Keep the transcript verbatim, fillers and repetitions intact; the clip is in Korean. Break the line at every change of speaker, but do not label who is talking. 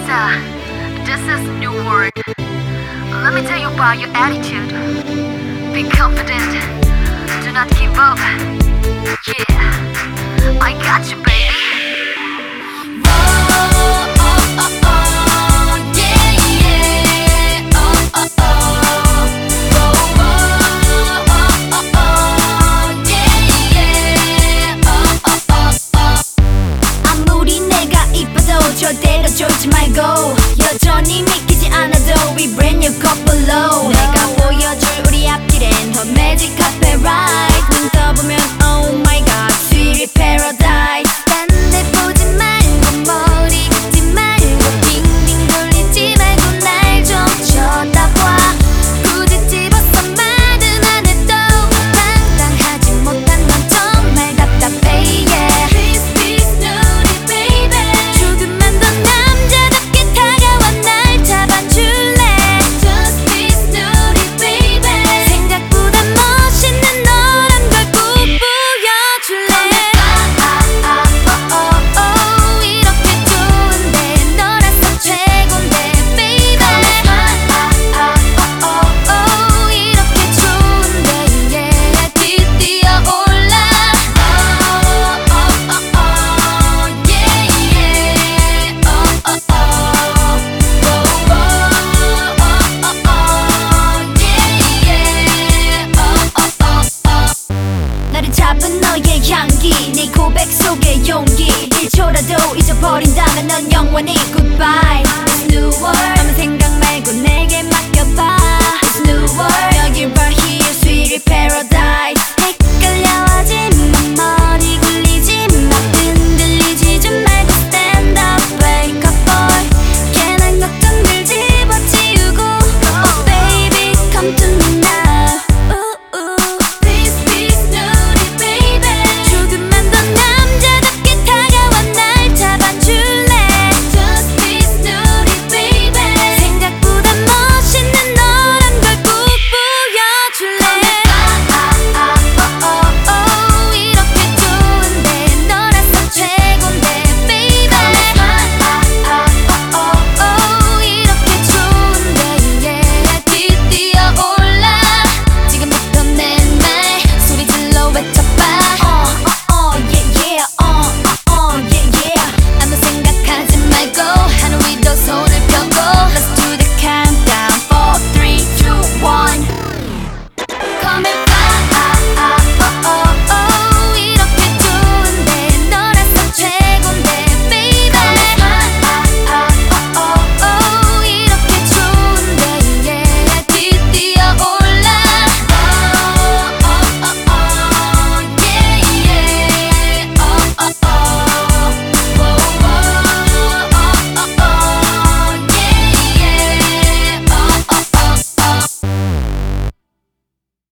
Lisa, this is new word. Let me tell you about your attitude. Be confident, do not give up. Yeah, I got you, baby.
절대로 쫄지 말고 여전히 믿기지 않아도 We bring you couple 내가 보여줄 우리 앞길엔 더 magic carpet ride 눈 떠보면 oh my god sweet paradise 딴 데 보지 말고 머리 긁지 말고 빙빙 돌리지 말고 날 좀 쳐다봐 굳이 집어서 말은 안 해도 당당하지 못한 넌 정말 답답해 yeah Please please naughty baby 조금만 더 남자답게 다가와 날 잡아줄래 Just please naughty baby 생각보다 멋있는 너란 걸 꼭 보여줄래 아아아어어어 이렇게 좋은데 너라서 최곤데 baby 아아아어어어 이렇게 좋은데 yeah 뛰뛰어 올라 어어어어 yeah yeah 어어어 나를 잡은 너의 향기 네 고백 속의 용기 일 초라도 잊어버린다면 넌 영원히 goodbye It's new world 아무 생각 말고 내게 맡겨봐 It's new world 여길 봐